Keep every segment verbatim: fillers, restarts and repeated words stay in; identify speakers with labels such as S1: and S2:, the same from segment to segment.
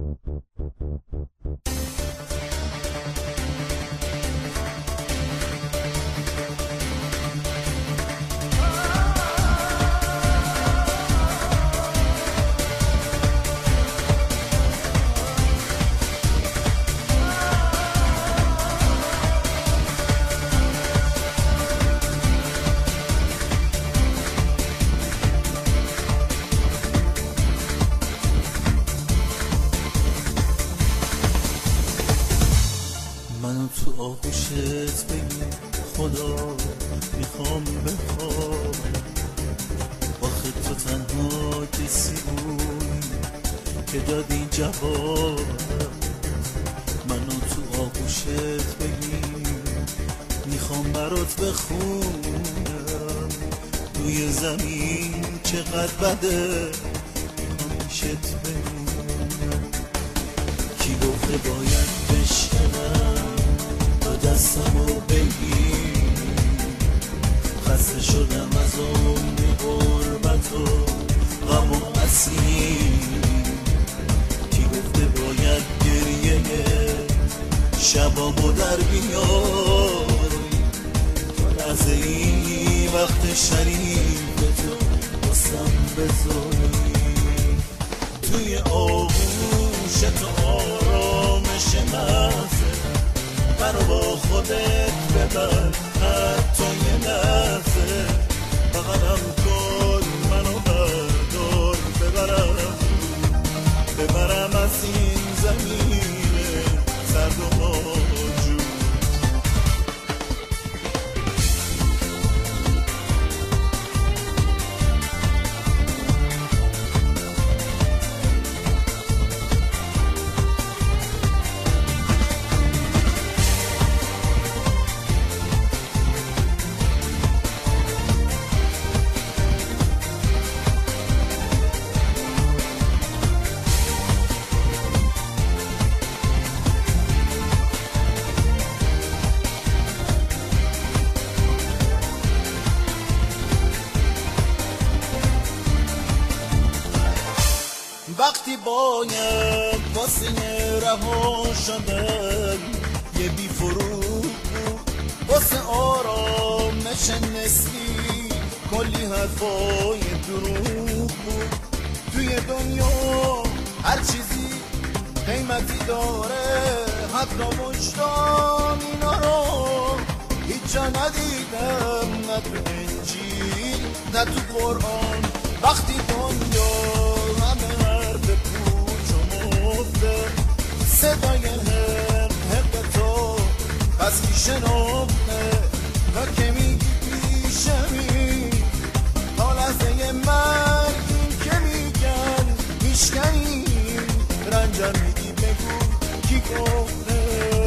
S1: منو تو آغوشت بگیر خدا میخوام بخوام، آخه تو تنها کسی بود که دادی جواب. منو تو آغوشت بگیر میخوام برات بخونم، روی زمین چقدر بده همیشت بمونم. کی گفته باید بشکنم تا دستمو بگیر، خسته شدم از عمر غربت و غم و اسیر. کی گفته باید گریه شبامو در بیاری، تا لحظه ای وقت شریف تو واسم بذاری. توی آغوش تو آرامش محضه، منو با خودت ببر حتی یه لحظه. بغلم کن منو بردار، ببرم ببرم از این زمین سرد و موجود. وقتی باید واسه رها شدن یه بی فروغ بود، واسه آرامش نسبی کلی حرفای دروغ بود. توی دنیا هر چیزی قیمتی داره، حتی وجدان اینا رو هیچ جا ندیدم، نه تو انجیل نه تو قرآن. وقتی دنیا همه حرف پوچ و مفته، صدای حق حق تو پس کی شنفته و که میگی پیشمی تا لحظه مرگ. این که میگن میشکنی رنجم میگی بگو کی گفته.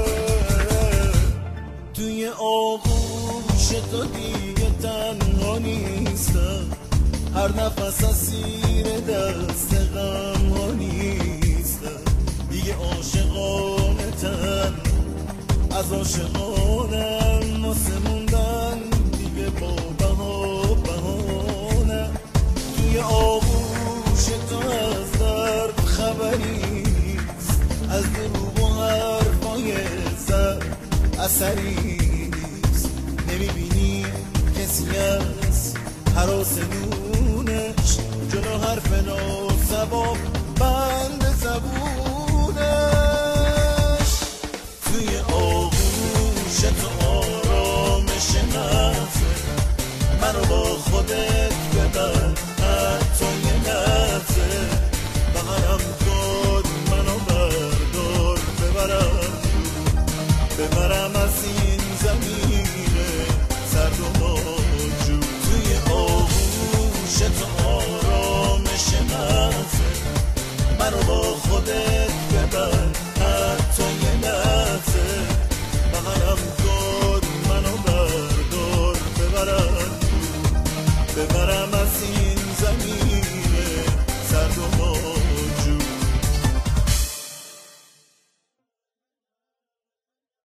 S1: توی آغوش تو دیگه تنها نیستم، هر نفس اسیر دست غم ها نیستم. دیگه عاشقانه تن از عاشقانم واسه موندن دیگه با بها بهانه. توی آغوش تو از درد خبری نیست، از دروغ و حرفای زر اثری نیست. نمیبینی کسی از هراس نونش جلو حرف ناسباب